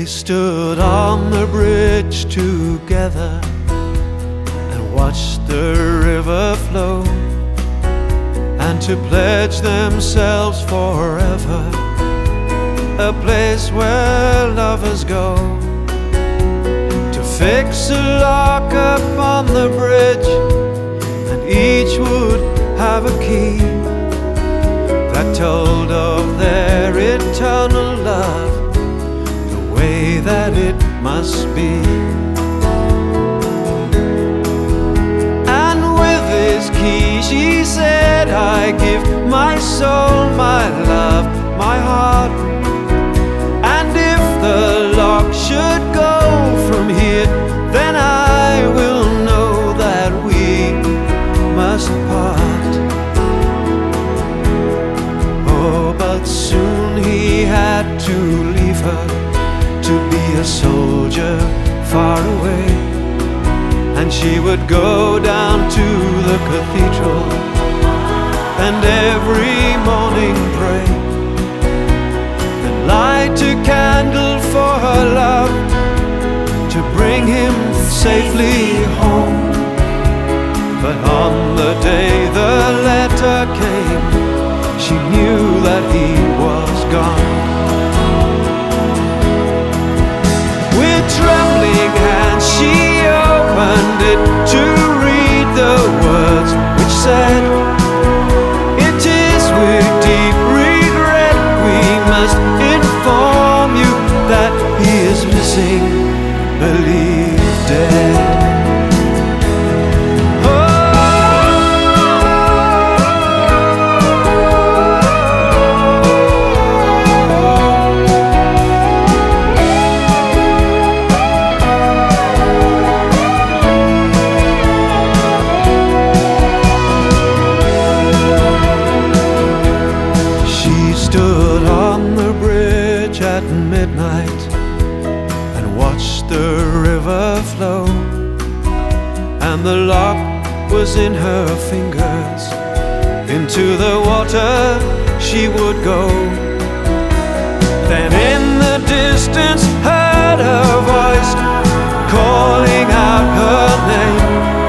They stood on the bridge together and watched the river flow, and to pledge themselves forever, a place where lovers go, to fix a lock upon the bridge, and each would have a key that told of their eternal love, the way that it must be. And with his key she said, I give my soul, my love, my heart, and if the lock should go from here, then I will know that we must part. Oh, but soon he had to leave her, to be a soldier far away, and she would go down to the cathedral and every morning pray, and light a candle for her love, to bring him safely home. But on the day the letter came, she knew that he was gone. With trembling hands she opened it to read the words which said, it is with deep regret we must inform you that he is missing, believed dead. Stood on the bridge at midnight and watched the river flow, and the lock was in her fingers. Into the water she would go. Then in the distance heard a voice calling out her name.